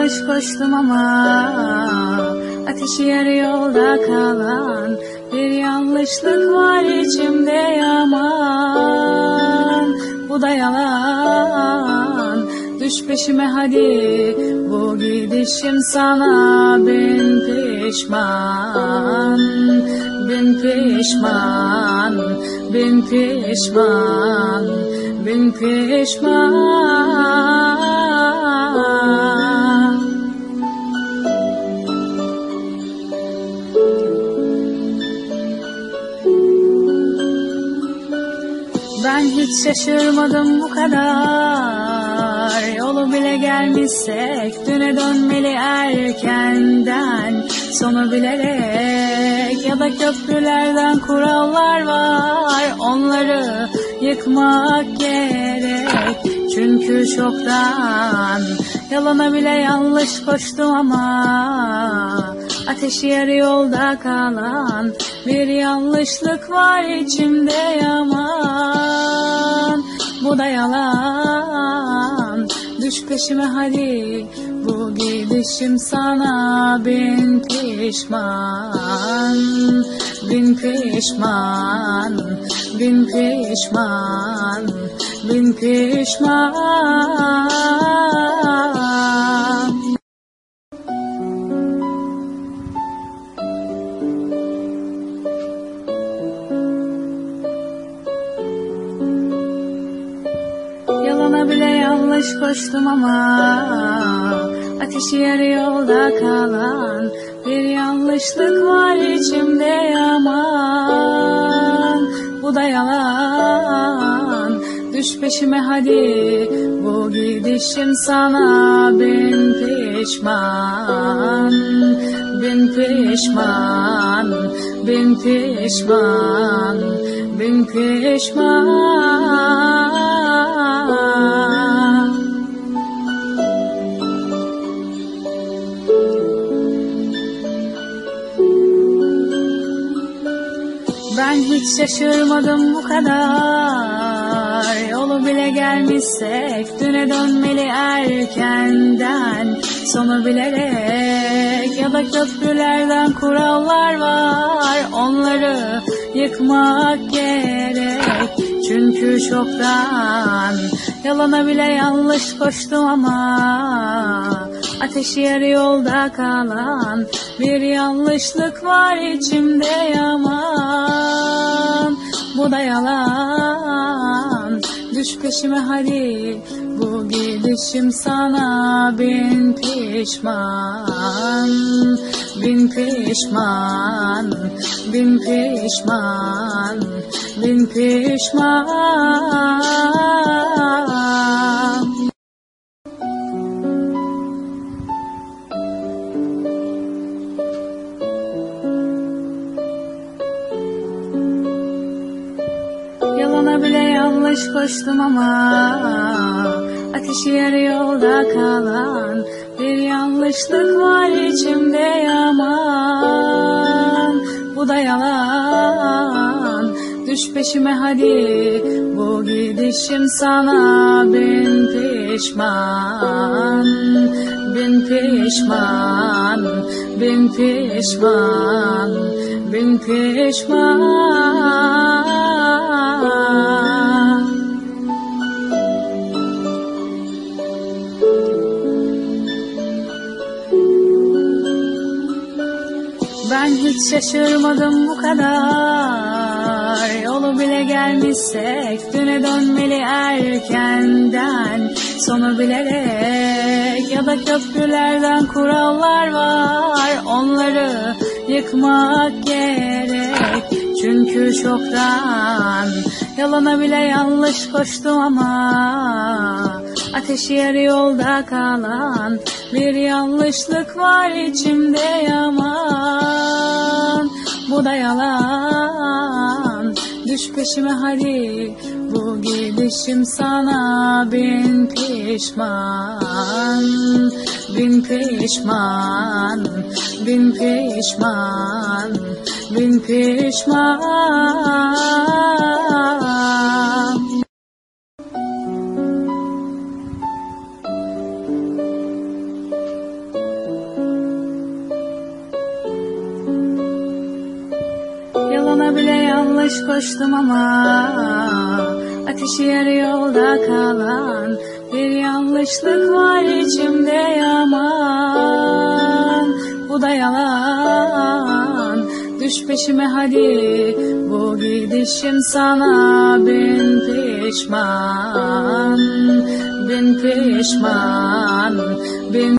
yanlış koştum ama ateşi yarı yolda kalan bir yanlışlık var içimde yaman. Bu da yalan, düş peşime hadi, bu gidişim sana bin pişman. Bin pişman, bin pişman, bin pişman. Ben hiç şaşırmadım bu kadar, yolu bile gelmişsek düne dönmeli erkenden. Sonu bilerek ya da köprülerden kurallar var, onları yıkmak gerek. Çünkü çoktan yalana bile yanlış koştum ama ateşi yarı yolda kalan bir yanlışlık var içimde yaman. Bu da yalan, düş peşime hadi, bu gidişim sana bin pişman. Bin pişman, bin pişman, bin pişman. Yalana bile yanlış koştum ama ateşi yarı yolda kalan bir yanlışlık var içimde yaman. Bu da yalan, düş peşime hadi, bu gidişim sana bin pişman. Bin pişman, bin pişman, bin pişman. Ben hiç şaşırmadım bu kadar, yolu bile gelmişsek düne dönmeli erkenden. Sonu bilerek ya da köprülerden kurallar var, onları yıkmak gerek. Çünkü çoktan yalana bile yanlış koştum ama ateşi yarı yolda kalan bir yanlışlık var içimde yaman. Bu da yalan, düş peşime hadi, bu gidişim sana bin pişman. Bin pişman, bin pişman, bin pişman. Yalana bile yanlış koştum ama ateşi yarı yolda kalan bir yanlışlık var içimde yaman. Bu da yalan, düş peşime hadi, bu gidişim sana bin pişman. Bin pişman, bin pişman, bin pişman. Ben hiç şaşırmadım bu kadar, yolu bile gelmişsek düne dönmeli erkenden. Sonu bilerek ya da köprülerden kurallar var, onları yıkmak gerek. Çünkü çoktan yalana bile yanlış koştum ama ateşi yarı yolda kalan bir yanlışlık var içimde yaman. Bu da yalan, düş peşime hadi, bu gidişim sana bin pişman. Bin pişman, bin pişman, bin pişman. Yanlış koştum ama ateşi yarı yolda kalan bir yanlışlık var içimde yaman. Bu da yalan, düş peşime hadi, bu gidişim sana bin pişman, bin pişman, bin